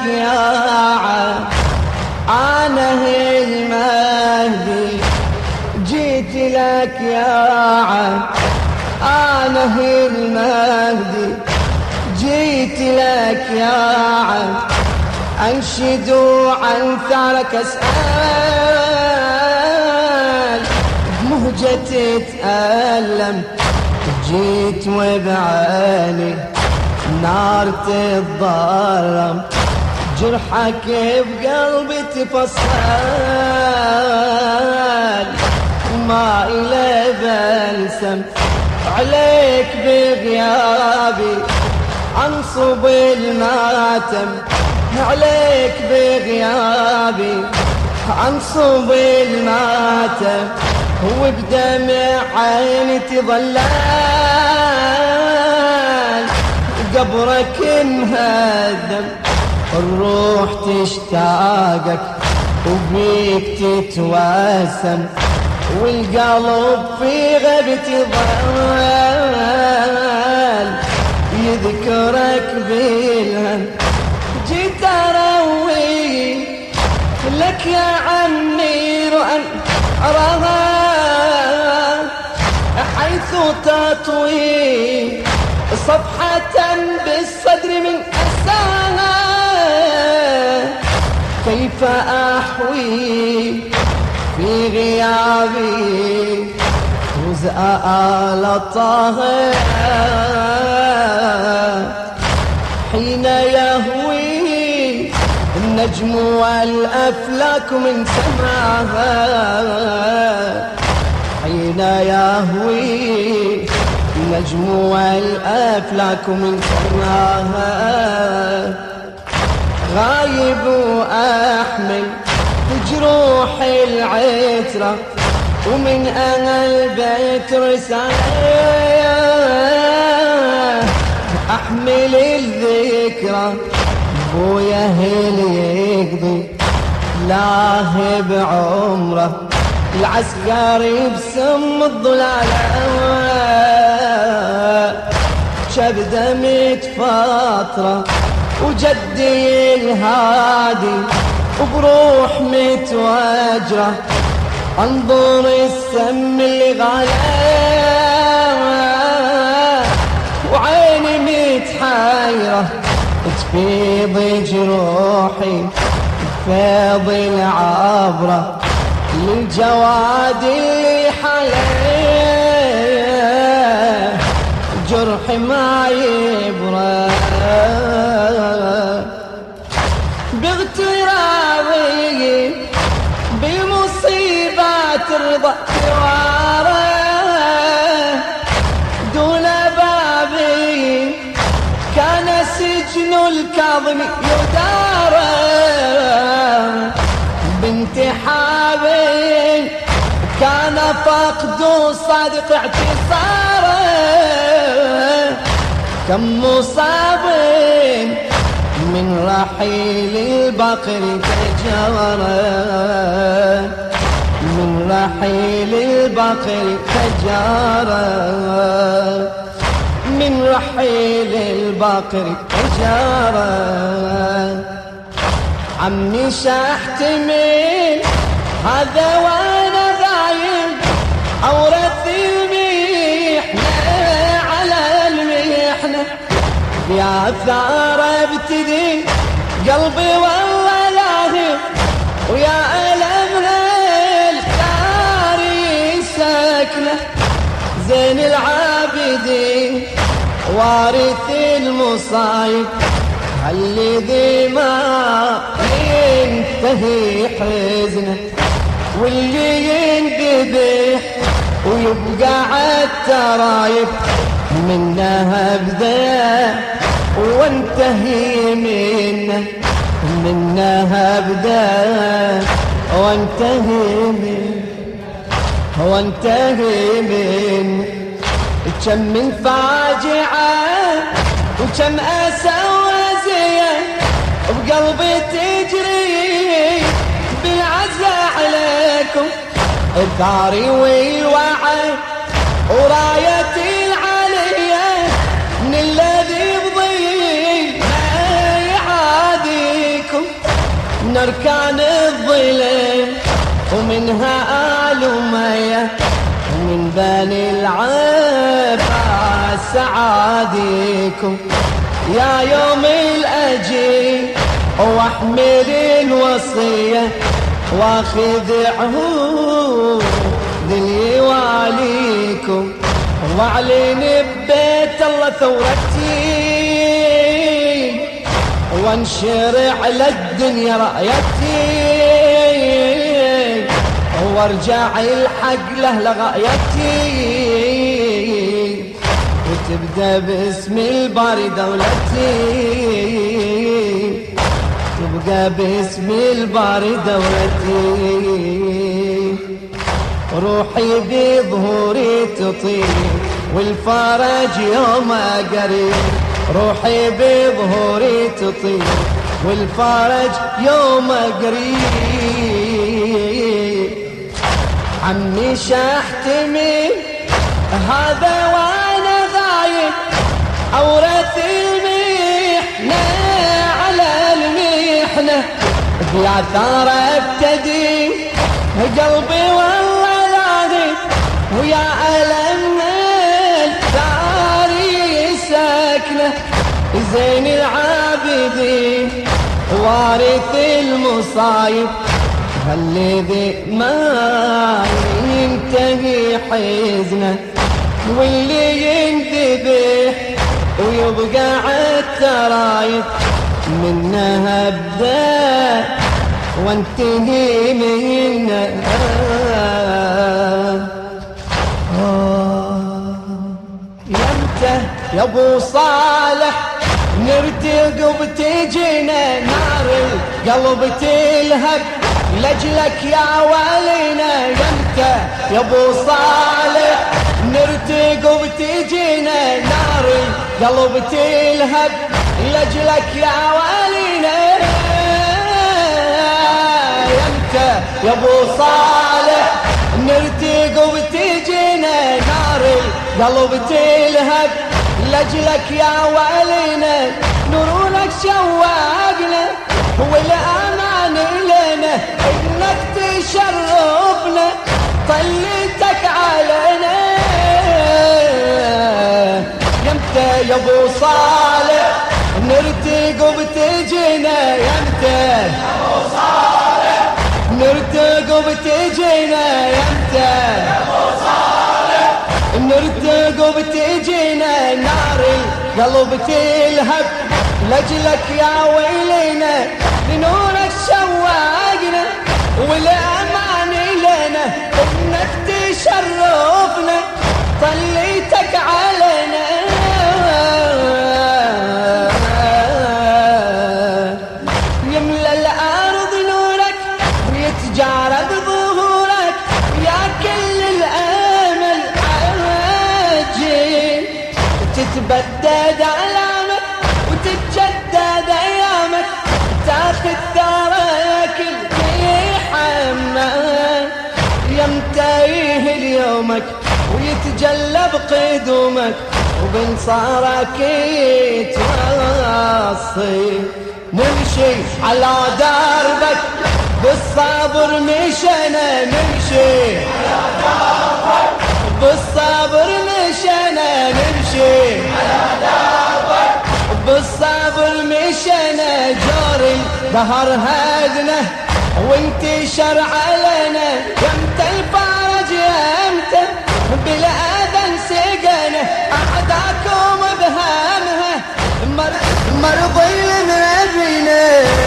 يا أنا المهدي، جيت لك يا أنا المهدي، جيت لك يا أنشد عن ثارك أسأل بمهجتي تألم، جيت وبعيني نار تتضرم، جرحك بقلبي تفصل، ما إلى بلسم عليك بغيابي، أنصب الماتم عليك بغيابي، أنصب الماتم وبدمع عيني تظلل، قبرك مهدم الروح تشتاقك وبيك تتوسم، والقلب في غيبتي ظل يذكرك بالهم، جيت أروي لك يا عمي رؤى أراها حيث تطوي صفحة بالصدر من أساها، كيف أحوي في غيابي جزء آل طه، حين يهوي النجم والأفلاك من سماها، حين يهوي النجم والأفلاك من سماها، غايب وأحمل جروح العترة ومن أنا البيت رسالة، أحمل الذكرى بويا هل يقضي لاهب عمره، العسكري بسم الضلالة شب دمت فترة، وجدي الهادي وبروح متواجرة، انظر السم اللي غلا وعيني متحيرة، تفيض جروحي تفيض العبرة للجواد اللي حليه، جرحي ما يبرى باغترابي بالمصيبات رضا ثواره، دون بابي كان سجن الكاظم يداره، بانتحابي كان فقد صادق اعتصاره، كم مصاب من رحيل البقر تجاره، من رحيل البقر تجاره، من رحيل البقر تجاره، عمي شاحتمل هذا وانا غايب، اورث المحنه على المحنه، يا ثار ابتدي قلبي والله لاهي، ويا ألم هالثاري سكنه، زين العابدين وارث المصايب، الذي ما ينتهي حزنه، واللي ينذبح ويبقى عالترايب، منها ابدا وانتهي منه، منها ابدا وانتهي منه، وانتهي منه، كم من فاجعة وكم أسى وزية بقلبي تجري بالعزة عليكم، الثاري والوعي ورايتي العليا من الذي بضيع ما يعاديكم، من أركان الظلم ومنها آل أمية ومن بني العباس سعاديكم يا يوم الأجي واحمل الوصية واخذ عهود اللي يواليكم واعلن ببيت الله ثورتي وانشر على الدنيا رايتي وارجع الحق له لغايتي وتبدأ باسم الباري دولتي تبقى باسم الباري دولتي روحي بظهوري تطير والفرج يوم قريب روحي بظهوري تطير والفرج يوم قريب عمي شاحتمي هذا وانا غايب اورث المحنة على المحنة بلا ثار ابتدي قلبي والله لاغي ويا ألم الثاري ساكنة زين العابدين وارث المصايب الذي ما ينتهي حزنه واللي ينذبح ويبقى عالترايب منها ابدا وانتهي منها يمتى يا ابو صالح نرتق وبتجينا نار القلب تلهب لجلك يا ولينا يمتى يا ابو صالح نرتق وبتجينا نار القلب تلهب لجلك يا ولينا يا ابو صالح نرتق وبتجينا نار القلب تلهب لجلك يا ولينا نورك شواقنا والامان لنا انك تشرفنا طلتك علينا يمتى يا ابو صالح نرتق وبتجينا يمتى يا ابو صالح نرتق وبتجينا يمتى يا ابو صالح نرتق وبتجينا نار القلب تلهب لجلك يا ويلينا لنورك شواقنا والامان لنا انك تشرفنا طليتك علينا يملى الارض نورك ويتجارد ظهورك يا كل الامل عاجل تتبدد علامك وتتجدد ايامك تاخذ ثارك الحمام يمتى يهل يومك ويتجلب قدومك وبنصارك يتوصي نمشي على دربك بالصبر مشينا نمشي على دربك بالصبر مشينا نمشي على دربك بالصبر مشينا جاري ظهر هدنا وانتشر علينا يمتى الفرج يمتى بالاذى سقنا اعداكم بهمها مرضي نبينا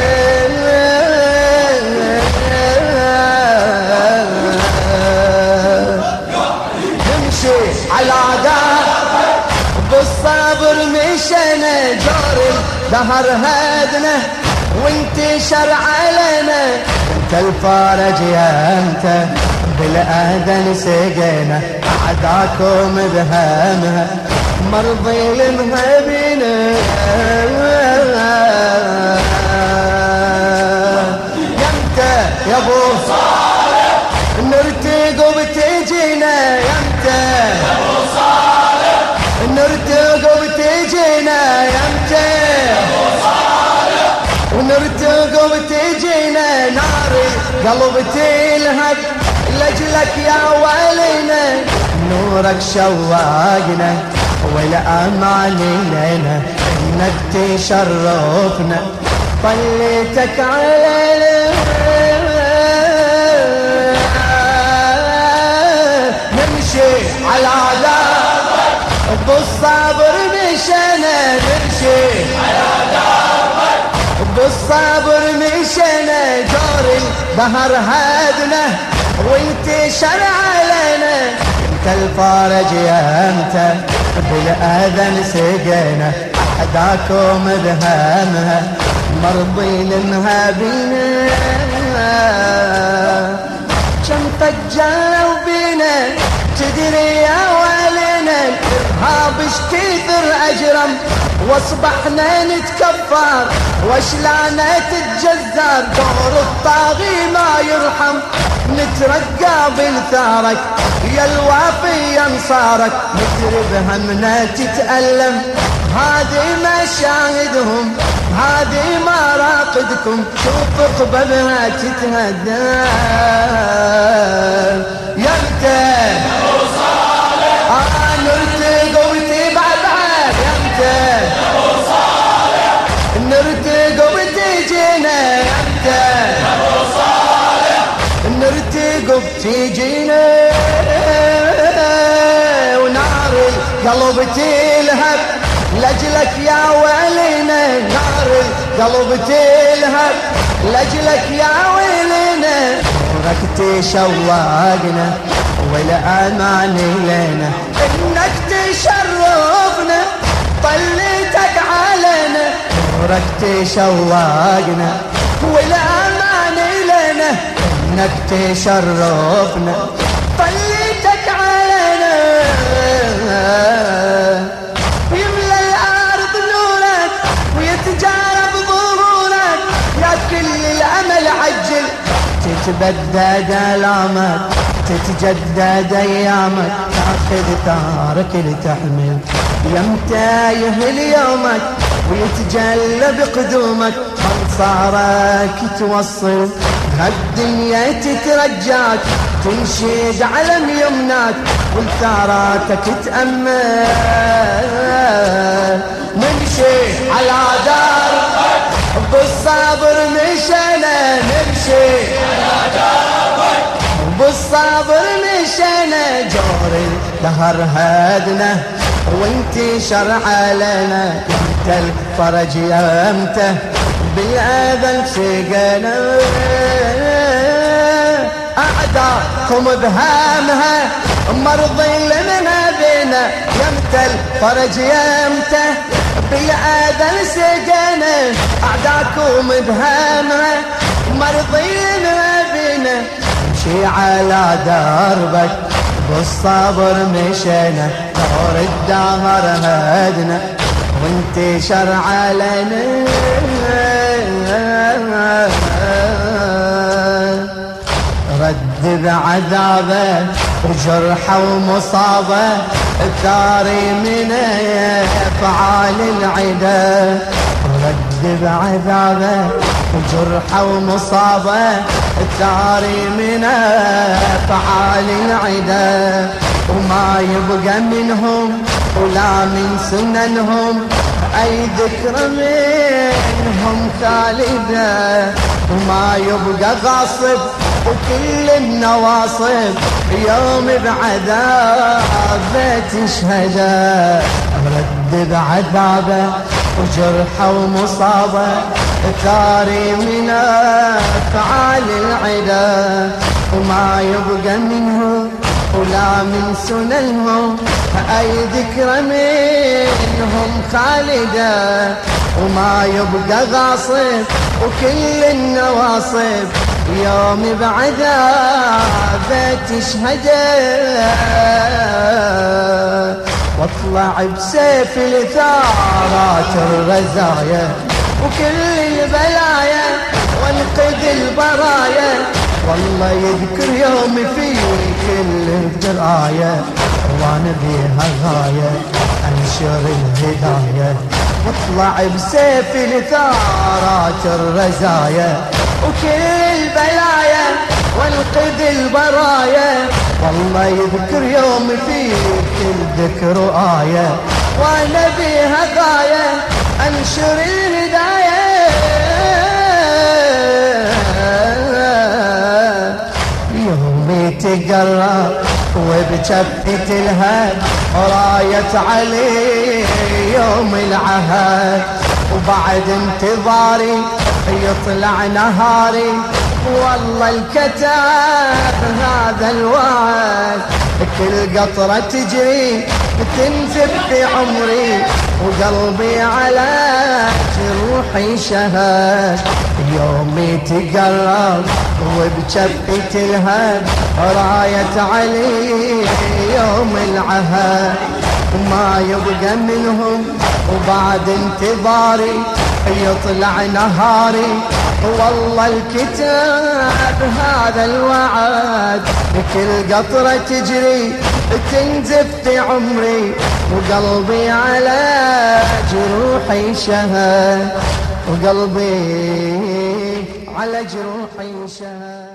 نمشي على دربك بالصبر مشينا جاري ظهر هدنا وانتشر علينا انت الفرج يا انت بالاذى سقينا اعداكم بهمها مرضي المهبينا يمتى يا ابو صالح نرتق وبتجينا يمتى يا ابو صالح نرتق وبتجينا يمتى يا ابو صالح ونرتق وبتجينا قلب تلهب لجلك يا ولينا نورك شواقنا والأمان لنا إنك تشرفنا طليتك علينا نمشي على دربك بالصبر مشينا نمشي على دربك بالصبر مشينا جور البحر هدنا وانتشر علينا انت الفرج يا انت بالاذان سقينا احداكم بهمها مرضي لنها بينا كم فجروا بينا تدري يا ولينا الارهاب اش كثر اجرم واصبحنا نتكفر واشلانا تتجزر دور الطاغي ما يرحم نترقى بالثارك يا الوافي يا انصارك ندري بهمنا تتألم هذه مشاهدهم هذه مراقدكم شوف قببها تتهدى يا انت نرتقى وتبعد يا انت نرتقى وتجينا يا انت نرتقى وتجينا ونار القلب تلهب لجلك يا ولينا نار القلب تلهب لجلك يا ولينا نورك تشوقنا والأمان لنا إنك تشرفنا طليتك علينا نورك تشوقنا والأمان لنا إنك تشرفنا طليتك علينا يملى الأرض نورك ويتجارب ظهورك يا كل الأمل عجل تتبدد آلامك تتجدد ايامك تاخذ تارك لتحمل يمتى يهل يومك ويتجلى بقدومك انصارك توصل هالدنيا تترجاك تنشد علم يمناك والثاراتك تأمل نمشي على دربك بالصبر مشينا نمشي على دربك بالصبر مشينا جور الدهر هدنا وانتشر علينا انت الفرج يا امته بالاذى سقنا اعداكم بهامها مرضي لنا بينا يا امته الفرج يا امته بالاذى سقنا اعداكم بهامها مرضي لنا بينا نمشي على دربك بالصبر مشينا دور الدهر هدنا وانتشر علينا رد بعذابه وجرحه ومصابه الثاري من افعال العدا رد بعذابه وجرحه ومصابه الثاري من افعال العدا وما يبقى منهم ولا من سننهم اي ذكر منهم خالده وما يبقى غاصب وكل النواصب يوم بعذابه تشهده رد بعذابه وجرحه ومصابه ثاري من افعال العدا وما يبقى منهم ولا من سننهم اي ذكر منهم خالده وما يبقى غاصب وكل النواصب يوم بعذابه تشهده واطلع بسيف الثارات الرزايا وكل البلايا وانقذ البرايا والله يذكر يومي في كل الدراية وانا بيها غاية انشر الهداية واطلع بسيف لثارات الرزايا وكل البلايا وانقذ البرايا. والله يذكر يوم فيك الذكر آية وانا بيها غاية انشر الهداية. يومي تقرب وبجفة الهد راية علي يوم العهد وبعد انتظاري يطلع نهاري. والله الكتاب هذا الوعد كل قطرة تجري تنزف في عمري وقلبي على جروحي شهد. يومي تقرب وبجفة الهد راية علي يوم العهد وما يبقى منهم وبعد انتظاري يطلع نهاري. والله الكتاب هذا الوعد كل قطرة تجري تنزف في عمري وقلبي على جروحي شهد وقلبي على جروحي شهد.